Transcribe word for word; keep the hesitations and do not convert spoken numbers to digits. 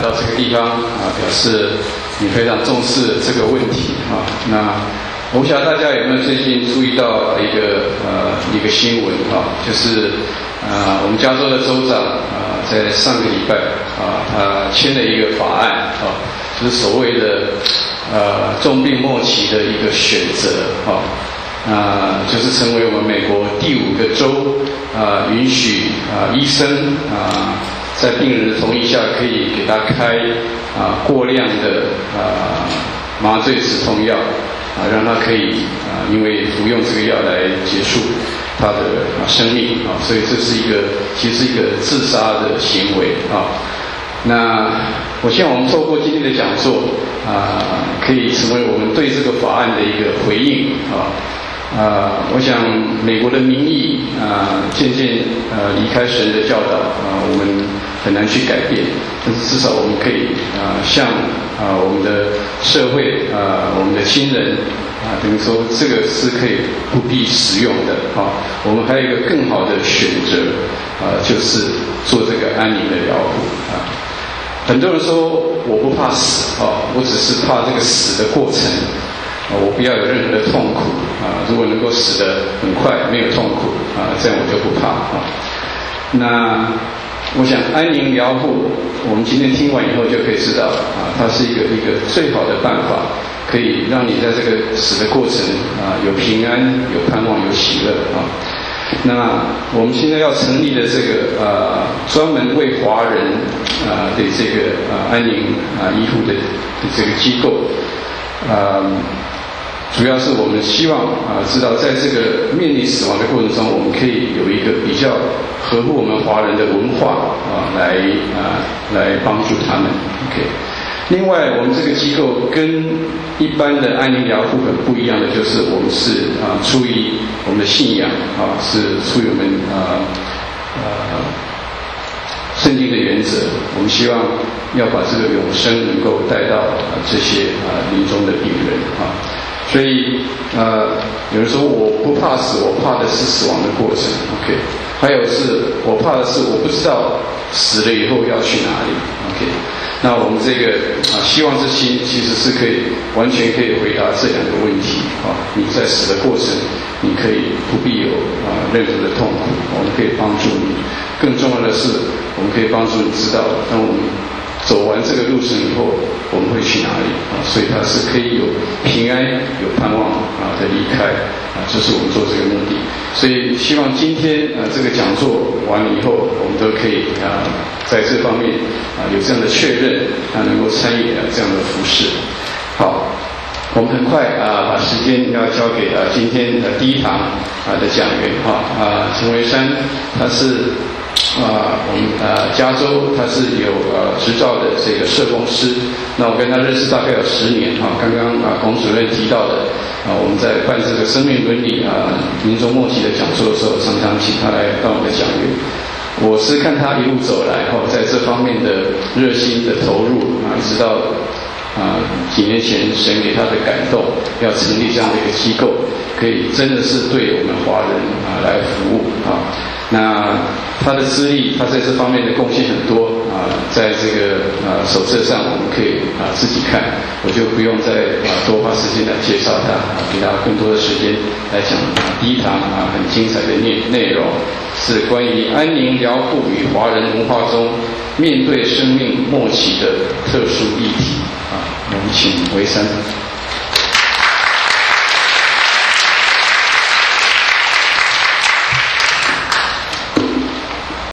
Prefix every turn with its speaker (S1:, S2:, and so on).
S1: 到这个地方啊，表示你非常重视这个问题啊。那我不晓得大家有没有最近注意到一个呃一个新闻啊，就是啊、呃、我们加州的州长啊、呃、在上个礼拜啊他签了一个法案啊，就是所谓的呃重病末期的一个选择啊。啊、呃，就是成为我们美国第五个州啊、呃，允许啊、呃、医生啊、呃、在病人的同意下可以给他开啊、呃、过量的啊、呃、麻醉止痛药啊、呃，让他可以啊、呃、因为服用这个药来结束他的啊、呃、生命啊，所以这是一个其实是一个自杀的行为啊。那我希望我们透过今天的讲座啊、呃，可以成为我们对这个法案的一个回应啊。啊、呃，我想美国的民意啊、呃，渐渐呃离开神的教导啊、呃，我们很难去改变，但是至少我们可以啊、呃，向啊、呃、我们的社会啊、呃，我们的亲人啊、呃，等于说这个是可以不必使用的啊。我们还有一个更好的选择啊、呃，就是做这个安宁的疗护啊。很多人说我不怕死啊，我只是怕这个死的过程。啊，我不要有任何的痛苦啊！如果能够死得很快，没有痛苦啊，这样我就不怕啊。那我想安宁疗护，我们今天听完以后就可以知道啊，它是一个一个最好的办法，可以让你在这个死的过程啊有平安、有盼望、有喜乐啊。那我们现在要成立的这个呃专门为华人啊的这个呃安宁啊医护的这个机构。呃，主要是我们希望啊、呃，知道在这个面临死亡的过程中，我们可以有一个比较合乎我们华人的文化啊、呃，来啊、呃、来帮助他们。OK。另外，我们这个机构跟一般的安宁疗护很不一样的，就是我们是啊、呃、出于我们的信仰啊、呃，是出于我们啊呃。呃圣经的原则，我们希望要把这个永生能够带到啊这些啊临终的病人啊，所以呃有人说我不怕死，我怕的是死亡的过程 ，OK， 还有是我怕的是我不知道死了以后要去哪里 ，OK， 那我们这个啊希望之心其实是可以完全可以回答这两个问题啊，你在死的过程你可以不必有啊任何的痛苦，我们可以帮助你。更重要的是，我们可以帮助你知道，当我们走完这个路程以后，我们会去哪里啊？所以它是可以有平安、有盼望啊的离开啊，这是我们做这个目的。所以希望今天啊这个讲座完了以后，我们都可以啊在这方面啊有这样的确认，啊能够参与啊这样的服事。好。我们很快啊，把时间要交给啊今天的第一堂啊的讲员哈啊陈维山，他是啊我们啊加州他是有呃执照的这个社工师，那我跟他认识大概有十年哈，刚刚啊龚主任提到的啊我们在办这个生命伦理啊临终末期的讲座的时候，常常请他来当我们的讲员。我是看他一路走来哈，在这方面的热心的投入啊，一直到。啊，几年前神给他的感动，要成立这样的一个机构，可以真的是对我们华人啊来服务啊。那他的资历，他在这方面的贡献很多啊，在这个啊手册上我们可以啊自己看，我就不用再啊多花时间来介绍他，啊，给他更多的时间来讲啊第一堂啊很精彩的内内容，是关于安宁疗护与华人文化中面对生命末期的特殊议题。啊，我们请维山。